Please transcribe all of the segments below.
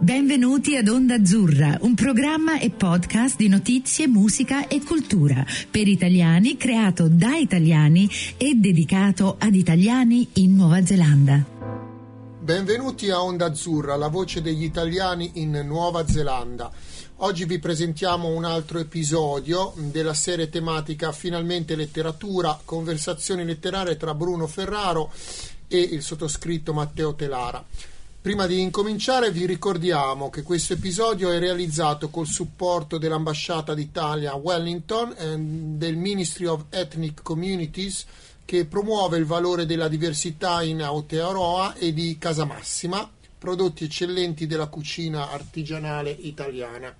Benvenuti ad Onda Azzurra, un programma e podcast di notizie, musica e cultura per italiani, creato da italiani e dedicato ad italiani in Nuova Zelanda. Benvenuti a Onda Azzurra, la voce degli italiani in Nuova Zelanda. Oggi vi presentiamo un altro episodio della serie tematica Finalmente Letteratura, conversazioni letterarie tra Bruno Ferraro e il sottoscritto Matteo Telara. Prima di incominciare vi ricordiamo che questo episodio è realizzato col supporto dell'Ambasciata d'Italia a Wellington e del Ministry of Ethnic Communities, che promuove il valore della diversità in Aotearoa e di Casamassima, prodotti eccellenti della cucina artigianale italiana.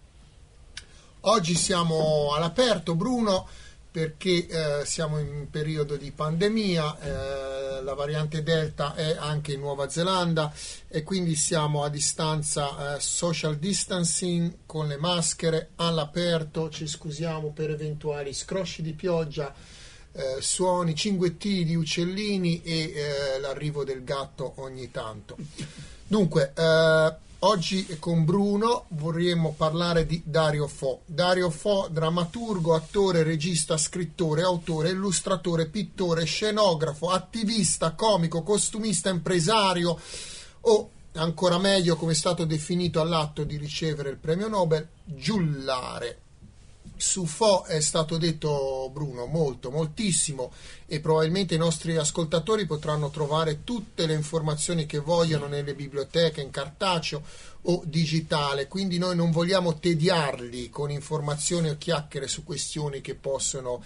Oggi siamo all'aperto, Bruno, perché siamo in periodo di pandemia, la variante Delta è anche in Nuova Zelanda e quindi siamo a distanza, social distancing, con le maschere all'aperto. Ci scusiamo per eventuali scrosci di pioggia, suoni, cinguettini di uccellini e l'arrivo del gatto ogni tanto. Dunque, oggi con Bruno vorremmo parlare di Dario Fo. Dario Fo, drammaturgo, attore, regista, scrittore, autore, illustratore, pittore, scenografo, attivista, comico, costumista, impresario o, ancora meglio, come è stato definito all'atto di ricevere il premio Nobel, giullare. Su Fo è stato detto, Bruno, moltissimo, e probabilmente i nostri ascoltatori potranno trovare tutte le informazioni che vogliono nelle biblioteche in cartaceo o digitale, quindi noi non vogliamo tediarli con informazioni o chiacchiere su questioni che possono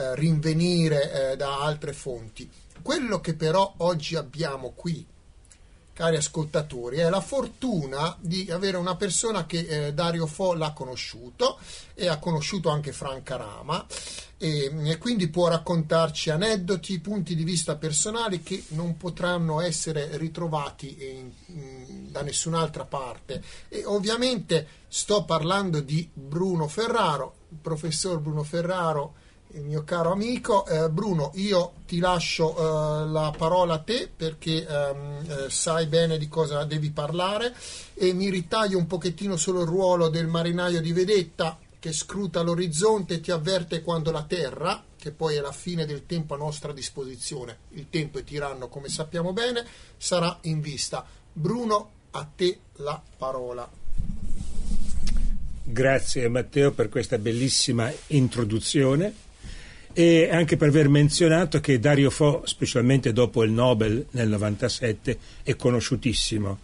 rinvenire da altre fonti. Quello che però oggi abbiamo qui, cari ascoltatori, è la fortuna di avere una persona che Dario Fo l'ha conosciuto e ha conosciuto anche Franca Rama e quindi può raccontarci aneddoti, punti di vista personali che non potranno essere ritrovati da nessun'altra parte. E ovviamente sto parlando di Bruno Ferraro, il professor Bruno Ferraro, il mio caro amico. Bruno, io ti lascio la parola a te perché sai bene di cosa devi parlare e mi ritaglio un pochettino solo il ruolo del marinaio di vedetta che scruta l'orizzonte e ti avverte quando la terra, che poi è la fine del tempo a nostra disposizione, il tempo è tiranno come sappiamo bene, sarà in vista. Bruno, a te la parola. Grazie Matteo per questa bellissima introduzione e anche per aver menzionato che Dario Fo, specialmente dopo il Nobel nel 97, è conosciutissimo.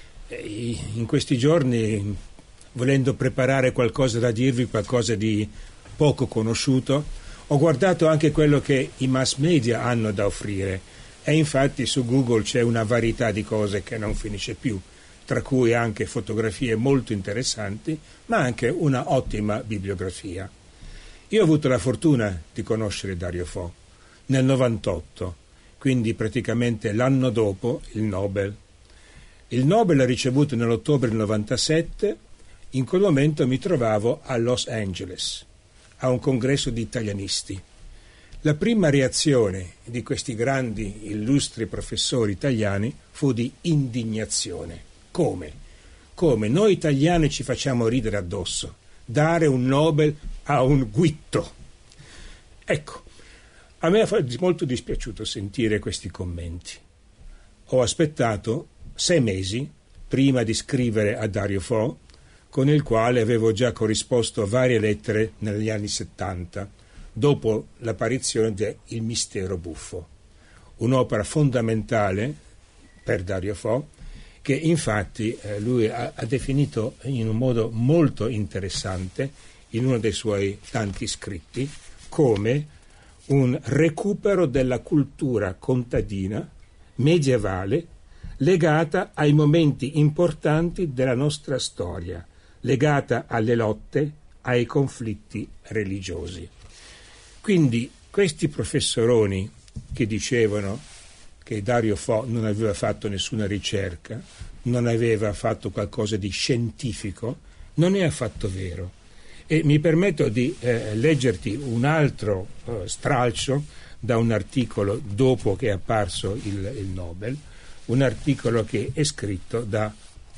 In questi giorni, volendo preparare qualcosa da dirvi, qualcosa di poco conosciuto, ho guardato anche quello che i mass media hanno da offrire e infatti su Google c'è una varietà di cose che non finisce più, tra cui anche fotografie molto interessanti, ma anche una ottima bibliografia. Io ho avuto la fortuna di conoscere Dario Fo nel 98, quindi praticamente l'anno dopo il Nobel. Il Nobel l'ha ricevuto nell'ottobre del 97, in quel momento mi trovavo a Los Angeles, a un congresso di italianisti. La prima reazione di questi grandi, illustri professori italiani fu di indignazione. Come? Noi italiani ci facciamo ridere addosso? Dare un Nobel a un guitto. Ecco, a me è molto dispiaciuto sentire questi commenti. Ho aspettato 6 mesi prima di scrivere a Dario Fo, con il quale avevo già corrisposto varie lettere negli anni 70, dopo l'apparizione di Il mistero buffo, un'opera fondamentale per Dario Fo, che infatti lui ha definito in un modo molto interessante in uno dei suoi tanti scritti come un recupero della cultura contadina medievale legata ai momenti importanti della nostra storia, legata alle lotte, ai conflitti religiosi. Quindi questi professoroni che dicevano che Dario Fo non aveva fatto nessuna ricerca, non aveva fatto qualcosa di scientifico, non è affatto vero. E mi permetto di leggerti un altro stralcio da un articolo dopo che è apparso il Nobel, un articolo che è scritto da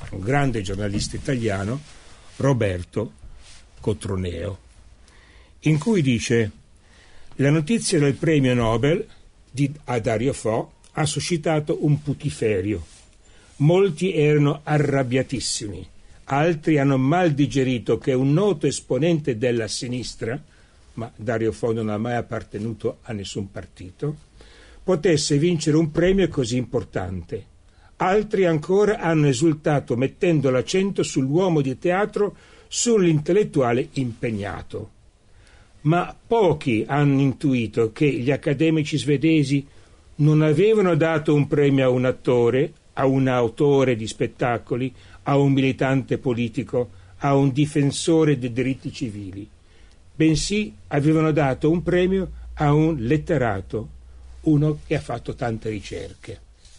un grande giornalista italiano, Roberto Cotroneo, in cui dice: la notizia del premio Nobel a Dario Fo ha suscitato un putiferio. Molti erano arrabbiatissimi, altri hanno mal digerito che un noto esponente della sinistra, ma Dario Fo non ha mai appartenuto a nessun partito, potesse vincere un premio così importante. Altri ancora hanno esultato mettendo l'accento sull'uomo di teatro, sull'intellettuale impegnato. Ma pochi hanno intuito che gli accademici svedesi non avevano dato un premio a un attore, a un autore di spettacoli, a un militante politico, a un difensore dei diritti civili, bensì avevano dato un premio a un letterato, uno che ha fatto tante ricerche.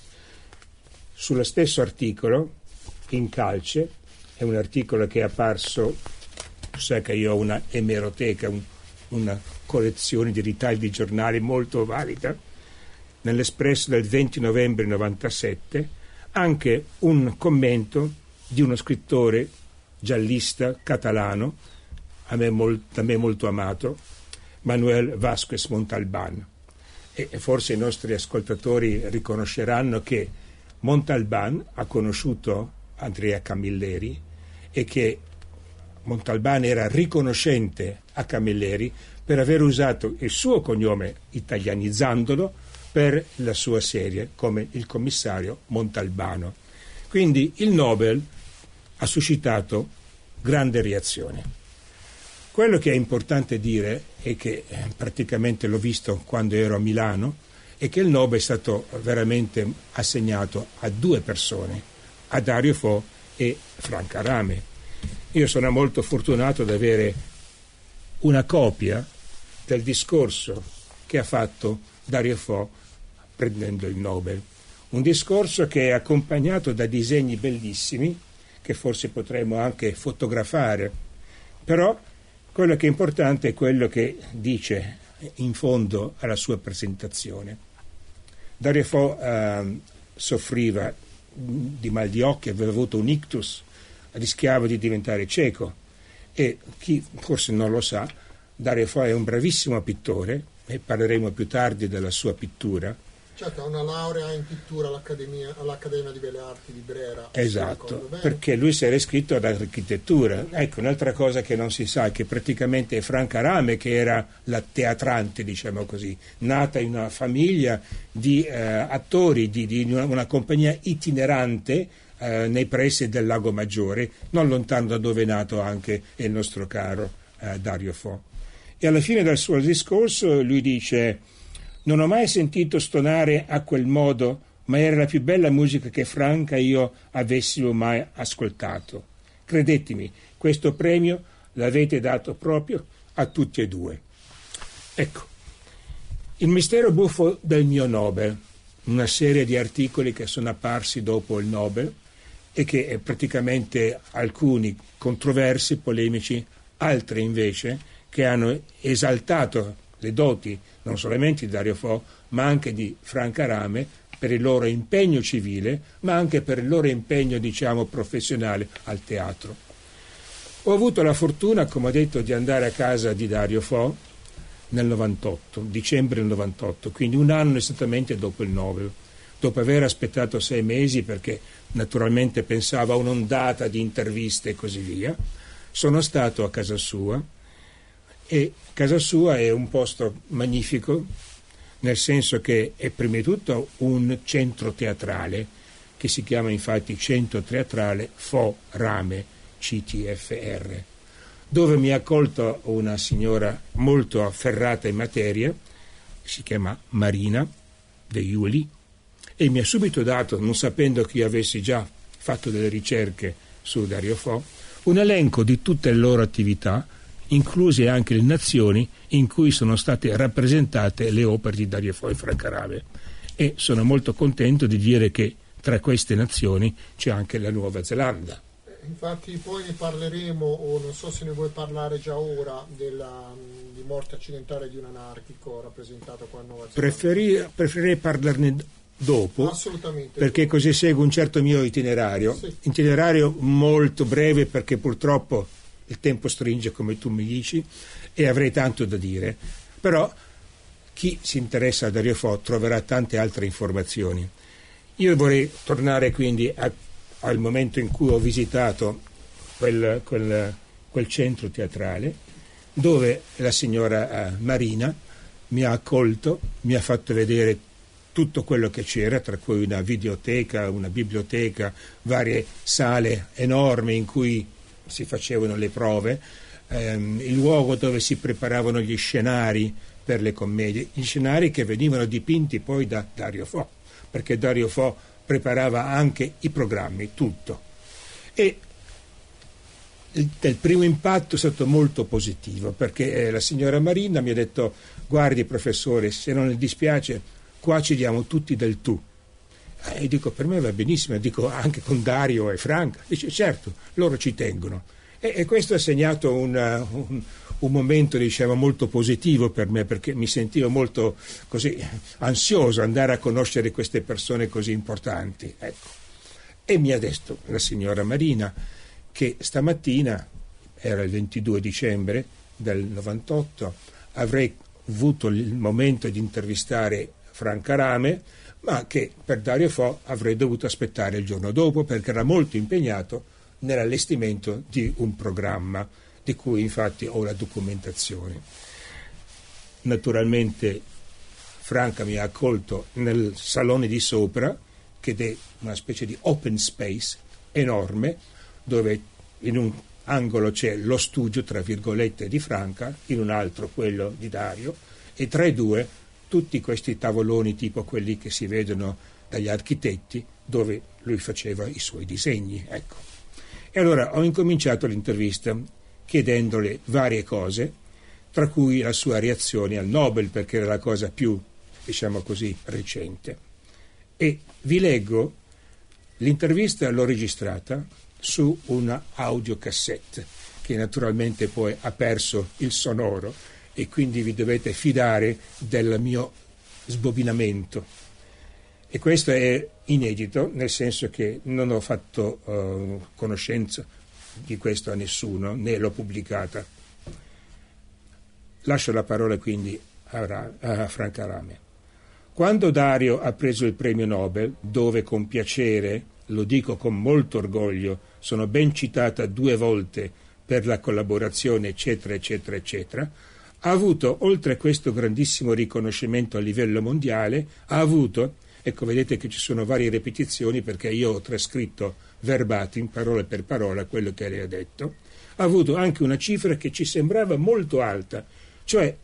Sullo stesso articolo, in calce, è un articolo che è apparso, sai che io ho una emeroteca, una collezione di ritagli di giornali molto valida, nell'Espresso del 20 novembre 97, anche un commento di uno scrittore giallista catalano, da me molto amato, Manuel Vázquez Montalbán. E forse i nostri ascoltatori riconosceranno che Montalbán ha conosciuto Andrea Camilleri e che Montalbán era riconoscente a Camilleri per aver usato il suo cognome italianizzandolo per la sua serie come il commissario Montalbano. Quindi il Nobel ha suscitato grande reazione. Quello che è importante dire, e che praticamente l'ho visto quando ero a Milano, è che il Nobel è stato veramente assegnato a due persone, a Dario Fo e Franca Rame. Io sono molto fortunato ad avere una copia del discorso che ha fatto Dario Fo prendendo il Nobel. Un discorso che è accompagnato da disegni bellissimi, che forse potremmo anche fotografare, però quello che è importante è quello che dice in fondo alla sua presentazione. Dario Fo soffriva di mal di occhi, aveva avuto un ictus, rischiava di diventare cieco e chi forse non lo sa, Dario Fo è un bravissimo pittore e parleremo più tardi della sua pittura. Certo, ha una laurea in pittura all'Accademia di Belle Arti di Brera. Esatto, perché lui si era iscritto all'architettura. Ecco, un'altra cosa che non si sa è che praticamente Franca Rame, che era la teatrante, diciamo così, nata in una famiglia di attori, di una compagnia itinerante nei pressi del Lago Maggiore, non lontano da dove è nato anche il nostro caro Dario Fo. E alla fine del suo discorso lui dice: non ho mai sentito stonare a quel modo, ma era la più bella musica che Franca e io avessimo mai ascoltato. Credetemi, questo premio l'avete dato proprio a tutti e due. Ecco, il mistero buffo del mio Nobel, una serie di articoli che sono apparsi dopo il Nobel e che praticamente alcuni controversi, polemici, altri invece che hanno esaltato le doti non solamente di Dario Fo, ma anche di Franca Rame per il loro impegno civile, ma anche per il loro impegno, diciamo, professionale al teatro. Ho avuto la fortuna, come ho detto, di andare a casa di Dario Fo nel 98, dicembre del 98, quindi un anno esattamente dopo il Nobel, dopo aver aspettato 6 mesi perché naturalmente pensavo a un'ondata di interviste e così via. Sono stato a casa sua e casa sua è un posto magnifico, nel senso che è prima di tutto un centro teatrale che si chiama infatti Centro Teatrale Fo Rame CTFR, dove mi ha accolto una signora molto afferrata in materia, si chiama Marina De Iuli, e mi ha subito dato, non sapendo che io avessi già fatto delle ricerche su Dario Fo, un elenco di tutte le loro attività, incluse anche le nazioni in cui sono state rappresentate le opere di Dario Fo e Franca Rame. E sono molto contento di dire che tra queste nazioni c'è anche la Nuova Zelanda. Infatti poi ne parleremo, o non so se ne vuoi parlare già ora, di morte accidentale di un anarchico rappresentato qua a Nuova Zelanda. Preferirei parlarne dopo, assolutamente, perché così seguo un certo mio itinerario, sì. Itinerario molto breve perché purtroppo il tempo stringe, come tu mi dici, e avrei tanto da dire, però chi si interessa a Dario Fo troverà tante altre informazioni. Io vorrei tornare quindi al momento in cui ho visitato quel centro teatrale, dove la signora Marina mi ha accolto, mi ha fatto vedere tutto quello che c'era, tra cui una videoteca, una biblioteca, varie sale enormi in cui si facevano le prove, il luogo dove si preparavano gli scenari per le commedie, gli scenari che venivano dipinti poi da Dario Fo, perché Dario Fo preparava anche i programmi, tutto. E il primo impatto è stato molto positivo, perché la signora Marina mi ha detto: guardi professore, se non le dispiace, qua ci diamo tutti del tu. E dico: per me va benissimo, dico anche con Dario e Franca. Dice: certo, loro ci tengono. E questo ha segnato un momento, diciamo, molto positivo per me, perché mi sentivo molto così ansioso andare a conoscere queste persone così importanti, ecco. E mi ha detto la signora Marina che stamattina, era il 22 dicembre del 98, avrei avuto il momento di intervistare Franca Rame, ma che per Dario Fo avrei dovuto aspettare il giorno dopo, perché era molto impegnato nell'allestimento di un programma di cui infatti ho la documentazione. Naturalmente Franca mi ha accolto nel salone di sopra, che è una specie di open space enorme, dove in un angolo c'è lo studio, tra virgolette, di Franca, in un altro quello di Dario, e tra i due tutti questi tavoloni tipo quelli che si vedono dagli architetti, dove lui faceva i suoi disegni, ecco. E allora ho incominciato l'intervista chiedendole varie cose, tra cui la sua reazione al Nobel, perché era la cosa più, diciamo così, recente. E vi leggo l'intervista, l'ho registrata su una audiocassette, che naturalmente poi ha perso il sonoro, e quindi vi dovete fidare del mio sbobinamento. E questo è inedito, nel senso che non ho fatto conoscenza di questo a nessuno, né l'ho pubblicata. Lascio la parola quindi a Franca Rame. Quando Dario ha preso il premio Nobel, dove con piacere, lo dico con molto orgoglio, sono ben citata 2 volte per la collaborazione, eccetera, eccetera, eccetera, ha avuto, oltre a questo grandissimo riconoscimento a livello mondiale, ha avuto, ecco, vedete che ci sono varie ripetizioni perché io ho trascritto verbatim, parola per parola, quello che lei ha detto, ha avuto anche una cifra che ci sembrava molto alta, cioè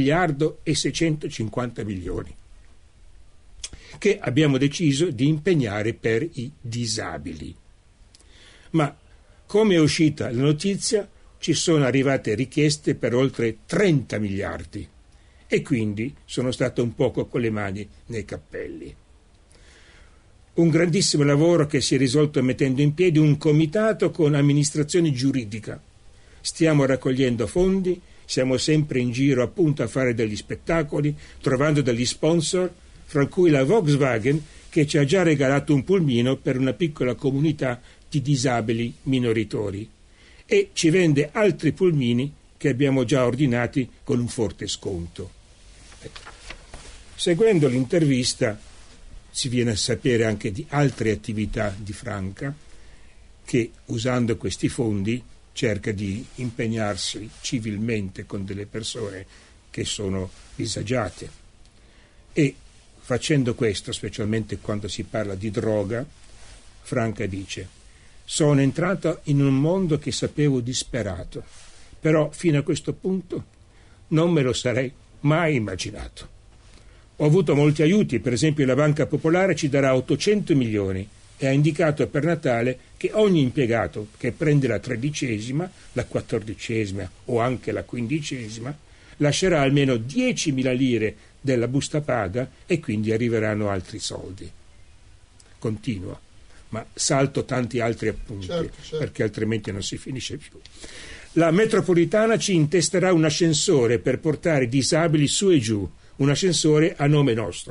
1.650 milioni, che abbiamo deciso di impegnare per i disabili. Ma, come è uscita la notizia, ci sono arrivate richieste per oltre 30 miliardi e quindi sono stato un poco con le mani nei cappelli. Un grandissimo lavoro che si è risolto mettendo in piedi un comitato con amministrazione giuridica. Stiamo raccogliendo fondi, siamo sempre in giro appunto a fare degli spettacoli, trovando degli sponsor, fra cui la Volkswagen, che ci ha già regalato un pulmino per una piccola comunità di disabili minoritori, e ci vende altri pulmini che abbiamo già ordinati con un forte sconto. Ecco. Seguendo l'intervista si viene a sapere anche di altre attività di Franca, che usando questi fondi cerca di impegnarsi civilmente con delle persone che sono disagiate, e facendo questo, specialmente quando si parla di droga, Franca dice: sono entrata in un mondo che sapevo disperato, però fino a questo punto non me lo sarei mai immaginato. Ho avuto molti aiuti, per esempio la Banca Popolare ci darà 800 milioni e ha indicato per Natale che ogni impiegato che prende la 13ª, la 14ª o anche la 15ª lascerà almeno 10.000 lire della busta paga e quindi arriveranno altri soldi. Continuo, ma salto tanti altri appunti, certo. Perché altrimenti non si finisce più. La metropolitana ci intesterà un ascensore per portare i disabili su e giù, un ascensore a nome nostro.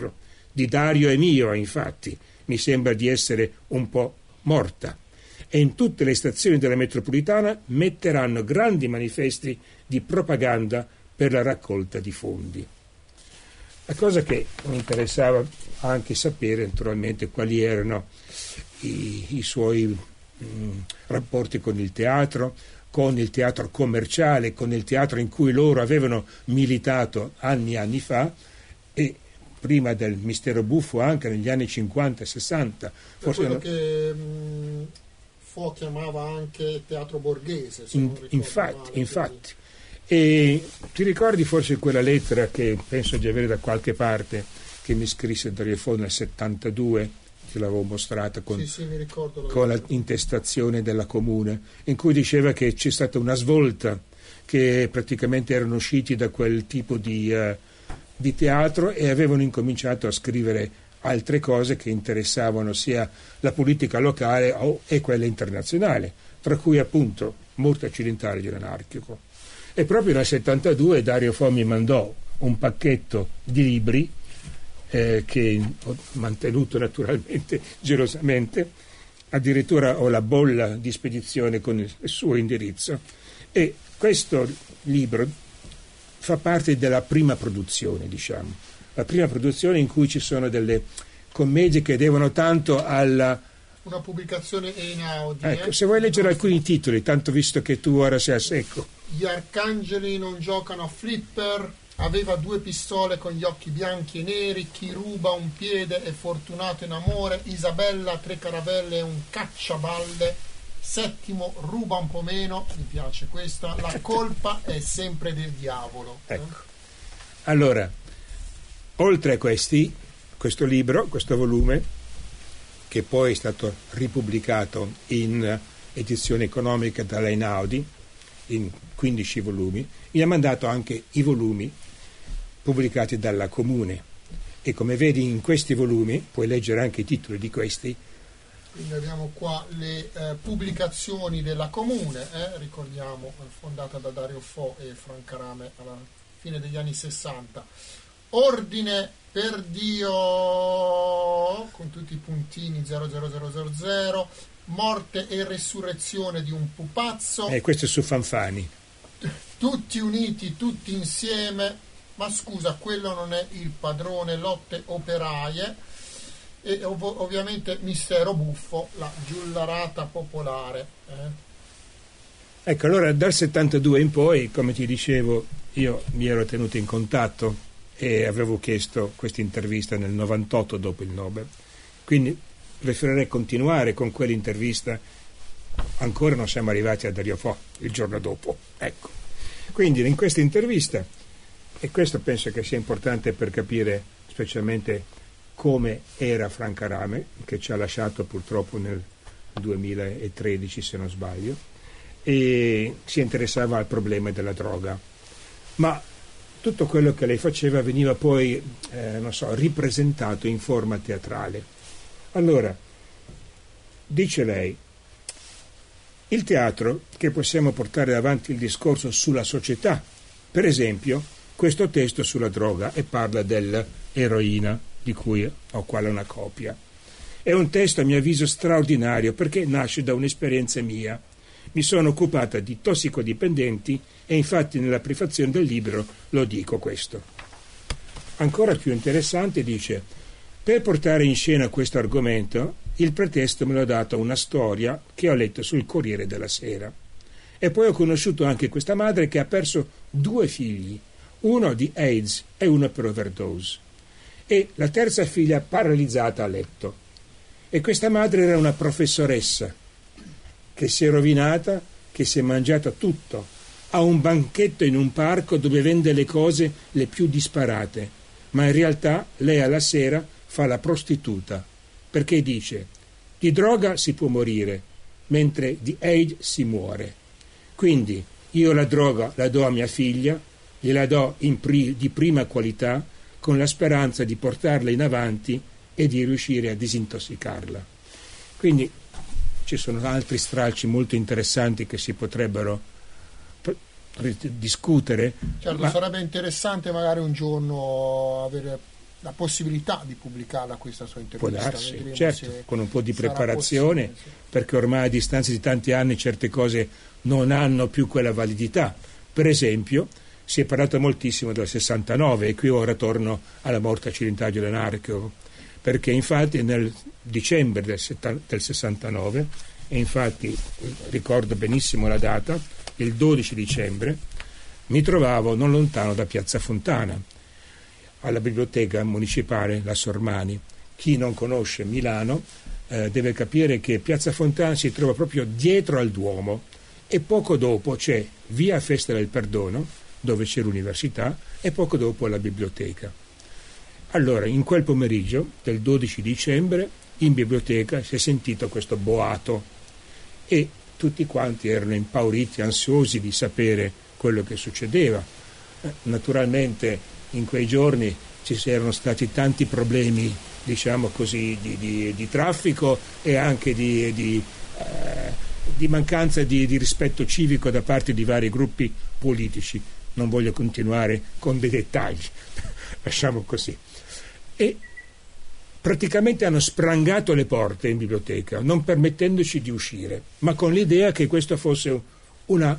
di Dario e mio, infatti, mi sembra di essere un po' morta. E in tutte le stazioni della metropolitana metteranno grandi manifesti di propaganda per la raccolta di fondi. La cosa che mi interessava anche sapere, naturalmente, quali erano i suoi rapporti con il teatro commerciale, con il teatro in cui loro avevano militato anni e anni fa, e prima del Mistero Buffo anche negli anni 50 e 60. Forse quello che Fo chiamava anche teatro borghese. Infatti. E ti ricordi forse quella lettera che penso di avere da qualche parte, che mi scrisse Dario Fo nel 72, che l'avevo mostrata con la intestazione della Comune, in cui diceva che c'è stata una svolta, che praticamente erano usciti da quel tipo di teatro e avevano incominciato a scrivere altre cose che interessavano sia la politica locale e quella internazionale, tra cui appunto Morte occidentale di un anarchico. E proprio nel 72 Dario Fo mi mandò un pacchetto di libri che ho mantenuto naturalmente gelosamente, addirittura ho la bolla di spedizione con il suo indirizzo, e questo libro fa parte della prima produzione, diciamo, la prima produzione in cui ci sono delle commedie che devono tanto alla... Una pubblicazione Einaudi. Ecco, se vuoi leggere alcuni titoli, tanto visto che tu ora sei a secco. Gli arcangeli non giocano a flipper, aveva 2 pistole con gli occhi bianchi e neri, chi ruba un piede è fortunato in amore, Isabella 3 caravelle e un cacciaballe, Settimo ruba un po' meno, mi piace questa, la colpa è sempre del diavolo. Ecco. Allora, oltre a questo libro, questo volume, che poi è stato ripubblicato in edizione economica dalla Einaudi in 15 volumi, mi ha mandato anche i volumi pubblicati dalla Comune, e come vedi in questi volumi puoi leggere anche i titoli di questi. Quindi abbiamo qua le pubblicazioni della Comune, ricordiamo, fondata da Dario Fo e Franca Rame alla fine degli anni 60. Ordine per Dio, con tutti i puntini 00000, morte e resurrezione di un pupazzo. Questo è su Fanfani. Tutti uniti, tutti insieme, ma scusa, quello non è il padrone, lotte operaie, e ovviamente Mistero Buffo, la giullarata popolare. Ecco, allora dal 72 in poi, come ti dicevo, io mi ero tenuto in contatto e avevo chiesto questa intervista nel 98 dopo il Nobel, quindi preferirei continuare con quell'intervista. Ancora non siamo arrivati a Dario Fo il giorno dopo, ecco. Quindi in questa intervista, e questo penso che sia importante per capire specialmente come era Franca Rame, che ci ha lasciato purtroppo nel 2013 se non sbaglio, e si interessava al problema della droga, ma tutto quello che lei faceva veniva poi ripresentato in forma teatrale. Allora, dice lei, il teatro, che possiamo portare avanti il discorso sulla società, per esempio questo testo sulla droga, e parla dell'eroina di cui ho qua una copia. È un testo a mio avviso straordinario perché nasce da un'esperienza mia. Mi sono occupata di tossicodipendenti e infatti nella prefazione del libro lo dico questo. Ancora più interessante dice: per portare in scena questo argomento il pretesto me l'ha dato una storia che ho letto sul Corriere della Sera, e poi ho conosciuto anche questa madre che ha perso 2 figli, uno di AIDS e uno per overdose, e la terza figlia paralizzata a letto. E questa madre era una professoressa che si è rovinata, che si è mangiata tutto, ha un banchetto in un parco dove vende le cose le più disparate, ma in realtà lei alla sera fa la prostituta, perché dice: di droga si può morire, mentre di AIDS si muore. Quindi io la droga la do a mia figlia, gliela do di prima qualità, con la speranza di portarla in avanti e di riuscire a disintossicarla. Quindi ci sono altri stralci molto interessanti che si potrebbero discutere. Certo, sarebbe interessante magari un giorno avere la possibilità di pubblicarla questa sua intervista. Può darsi, certo, con un po' di preparazione, possibile, sì. Perché ormai a distanza di tanti anni certe cose non hanno più quella validità. Per esempio, si è parlato moltissimo del 69, e qui ora torno alla morte accidentale dell'anarchico, perché infatti nel dicembre del 69, e infatti ricordo benissimo la data, il 12 dicembre, mi trovavo non lontano da Piazza Fontana, alla biblioteca municipale La Sormani. Chi non conosce Milano deve capire che Piazza Fontana si trova proprio dietro al Duomo, e poco dopo c'è via Festa del Perdono, dove c'è l'università, e poco dopo la biblioteca. Allora, in quel pomeriggio del 12 dicembre, in biblioteca si è sentito questo boato e tutti quanti erano impauriti, ansiosi di sapere quello che succedeva. Naturalmente in quei giorni ci erano stati tanti problemi, diciamo così, di traffico e anche di mancanza di rispetto civico da parte di vari gruppi politici. Non voglio continuare con dei dettagli, lasciamo così. E praticamente hanno sprangato le porte in biblioteca, non permettendoci di uscire, ma con l'idea che questo fosse un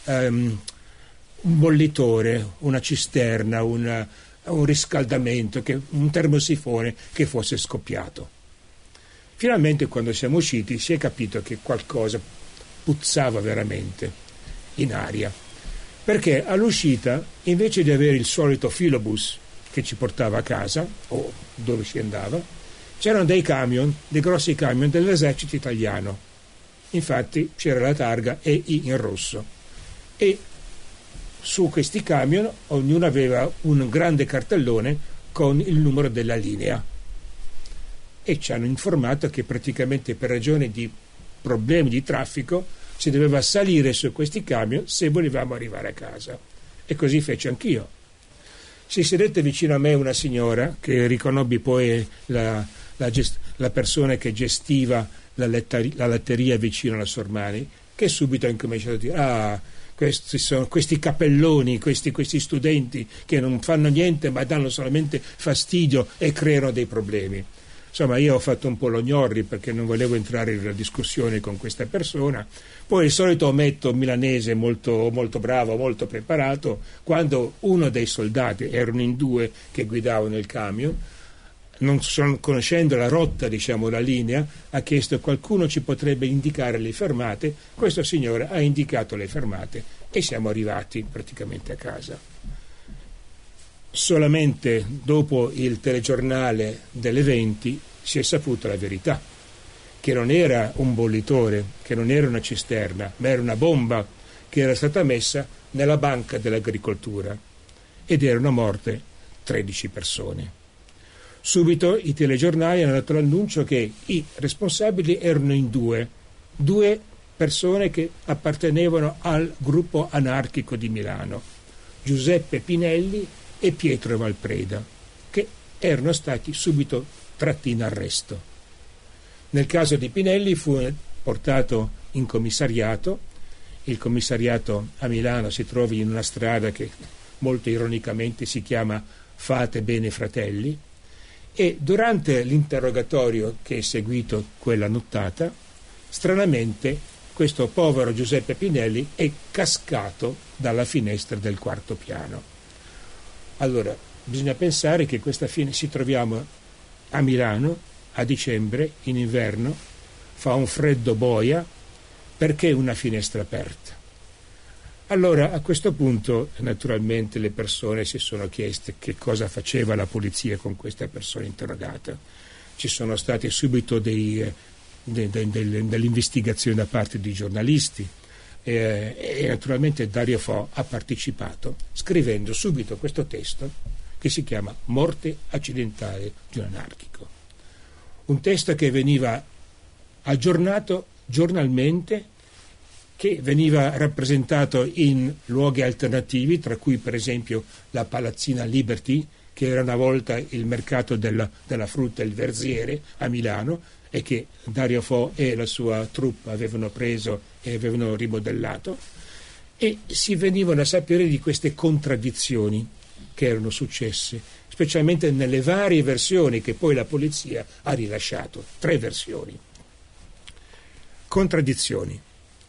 bollitore, una cisterna, un riscaldamento, un termosifone che fosse scoppiato. Finalmente, quando siamo usciti, si è capito che qualcosa puzzava veramente in aria, perché all'uscita, invece di avere il solito filobus che ci portava a casa o dove si andava, c'erano dei camion, dei grossi camion dell'esercito italiano. Infatti c'era la targa EI in rosso, e su questi camion ognuno aveva un grande cartellone con il numero della linea, e ci hanno informato che praticamente per ragioni di problemi di traffico si doveva salire su questi camion se volevamo arrivare a casa, e così feci anch'io. Si sedette vicino a me una signora che riconobbi poi la persona che gestiva la latteria vicino alla Sormani, che subito ha incominciato a dire: questi cappelloni, questi studenti che non fanno niente ma danno solamente fastidio e creano dei problemi. Insomma, io ho fatto un po' lo gnorri perché non volevo entrare in una discussione con questa persona. Poi il solito ometto milanese molto, molto bravo, molto preparato, quando uno dei soldati, erano in due che guidavano il camion, non conoscendo la rotta, diciamo la linea, ha chiesto: qualcuno ci potrebbe indicare le fermate? Questo signore ha indicato le fermate e siamo arrivati praticamente a casa. Solamente dopo il telegiornale delle 20 si è saputa la verità, che non era un bollitore, che non era una cisterna, ma era una bomba che era stata messa nella banca dell'agricoltura, ed erano morte 13 persone. Subito i telegiornali hanno dato l'annuncio che i responsabili erano in due persone che appartenevano al gruppo anarchico di Milano, Giuseppe Pinelli e Pietro Valpreda, che erano stati subito tratti in arresto. Nel caso di Pinelli fu portato in commissariato. Il commissariato a Milano si trova in una strada che molto ironicamente si chiama Fate Bene Fratelli, e durante l'interrogatorio che è seguito quella nottata, stranamente questo povero Giuseppe Pinelli è cascato dalla finestra del quarto piano. Allora, bisogna pensare che ci troviamo a Milano a dicembre, in inverno, fa un freddo boia, perché una finestra aperta? Allora, a questo punto, naturalmente, le persone si sono chieste che cosa faceva la polizia con questa persona interrogata. Ci sono stati subito delle investigazioni da parte di giornalisti, e naturalmente Dario Fo ha partecipato scrivendo subito questo testo che si chiama Morte accidentale di un anarchico. Un testo che veniva aggiornato giornalmente, che veniva rappresentato in luoghi alternativi, tra cui per esempio la Palazzina Liberty, che era una volta il mercato della frutta, il Verziere a Milano, e che Dario Fo e la sua troupe avevano preso e avevano rimodellato, e si venivano a sapere di queste contraddizioni che erano successe, specialmente nelle varie versioni che poi la polizia ha rilasciato, 3 versioni. Contraddizioni.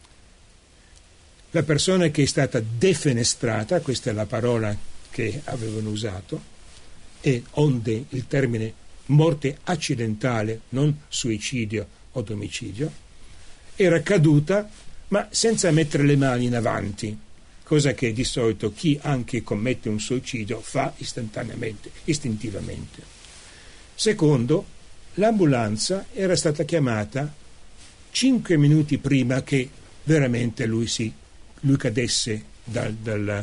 La persona che è stata defenestrata, questa è la parola che avevano usato, e onde il termine morte accidentale, non suicidio o omicidio, era caduta ma senza mettere le mani in avanti, cosa che di solito chi anche commette un suicidio fa istantaneamente, istintivamente. Secondo, l'ambulanza era stata chiamata 5 minuti prima che veramente lui cadesse dal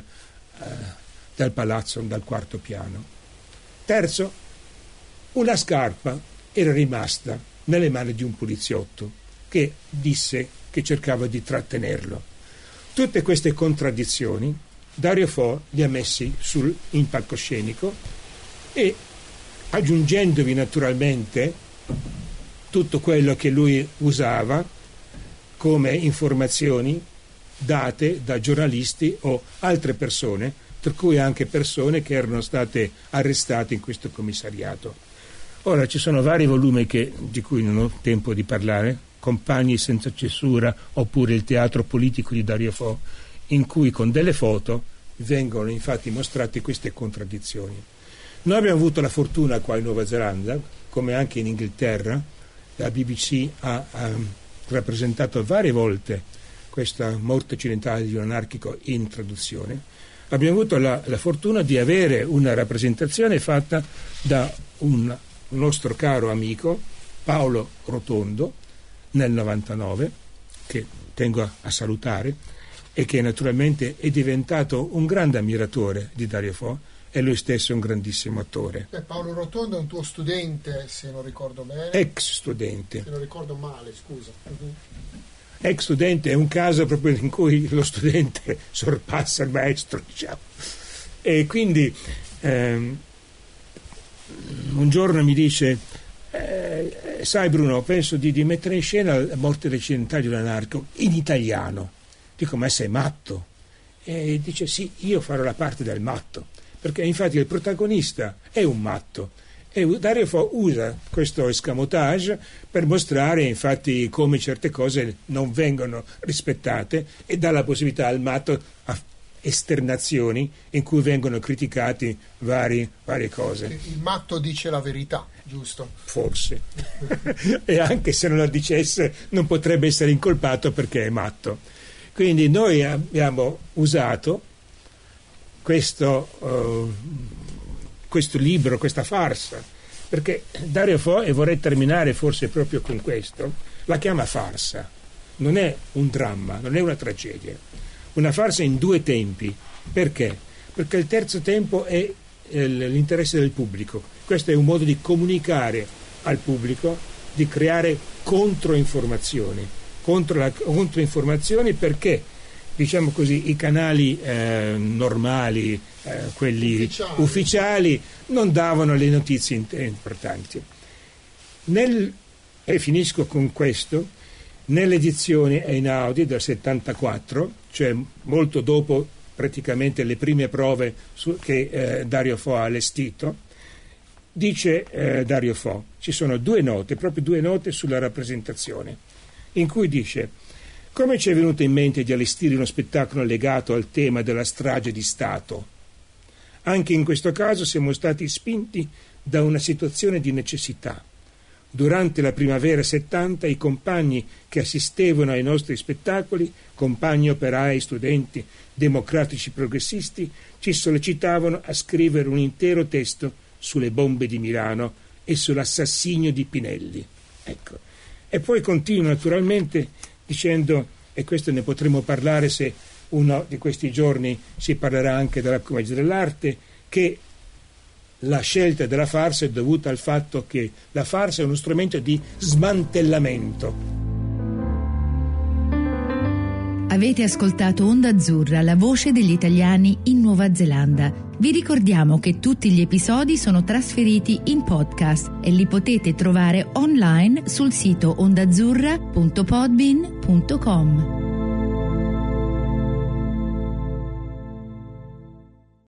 palazzo, dal 4º piano. Terzo, una scarpa era rimasta nelle mani di un poliziotto che disse che cercava di trattenerlo. Tutte queste contraddizioni Dario Fo li ha messi in palcoscenico e, aggiungendovi naturalmente tutto quello che lui usava come informazioni date da giornalisti o altre persone, tra cui anche persone che erano state arrestate in questo commissariato. Ora ci sono vari volumi di cui non ho tempo di parlare, Compagni senza censura oppure il teatro politico di Dario Fo, in cui con delle foto vengono infatti mostrate queste contraddizioni. Noi abbiamo avuto la fortuna qua in Nuova Zelanda, come anche in Inghilterra, la BBC ha rappresentato varie volte questa morte accidentale di un anarchico in traduzione. Abbiamo avuto la fortuna di avere una rappresentazione fatta da un nostro caro amico Paolo Rotondo nel 99, che tengo a salutare, e che naturalmente è diventato un grande ammiratore di Dario Fo, e lui stesso è un grandissimo attore. Paolo Rotondo è un tuo studente, se non ricordo bene. Ex studente. Se non ricordo male, scusa. Ex studente è un caso proprio in cui lo studente sorpassa il maestro, diciamo. E quindi un giorno mi dice: sai Bruno, penso di mettere in scena la morte accidentale di un anarco in italiano. Dico: ma sei matto? E dice: sì, io farò la parte del matto, perché infatti il protagonista è un matto, e Dario Fo usa questo escamotage per mostrare infatti come certe cose non vengono rispettate, e dà la possibilità al matto a esternazioni in cui vengono criticati varie cose. Il matto dice la verità, giusto? Forse. E anche se non la dicesse non potrebbe essere incolpato perché è matto. Quindi noi abbiamo usato questo libro, questa farsa, perché Dario Fo, e vorrei terminare forse proprio con questo, la chiama farsa. Non è un dramma, non è una tragedia. Una farsa in 2 tempi. Perché? Perché il terzo tempo è l'interesse del pubblico. Questo è un modo di comunicare al pubblico, di creare controinformazioni perché, diciamo così, i canali normali, quelli ufficiali, non davano le notizie importanti. E finisco con questo: nell'edizione Einaudi del 74, cioè molto dopo praticamente le prime prove che Dario Fo ha allestito, dice Dario Fo, ci sono 2 note, proprio 2 note sulla rappresentazione, in cui dice: come ci è venuto in mente di allestire uno spettacolo legato al tema della strage di Stato? Anche in questo caso siamo stati spinti da una situazione di necessità. Durante la primavera 70 i compagni che assistevano ai nostri spettacoli, compagni operai, studenti, democratici progressisti, ci sollecitavano a scrivere un intero testo sulle bombe di Milano e sull'assassinio di Pinelli. Ecco. E poi continua naturalmente dicendo, e questo ne potremo parlare se uno di questi giorni si parlerà anche della commedia dell'arte, che la scelta della farsa è dovuta al fatto che la farsa è uno strumento di smantellamento. Avete ascoltato Onda Azzurra, la voce degli italiani in Nuova Zelanda. Vi ricordiamo che tutti gli episodi sono trasferiti in podcast e li potete trovare online sul sito ondaazzurra.podbean.com.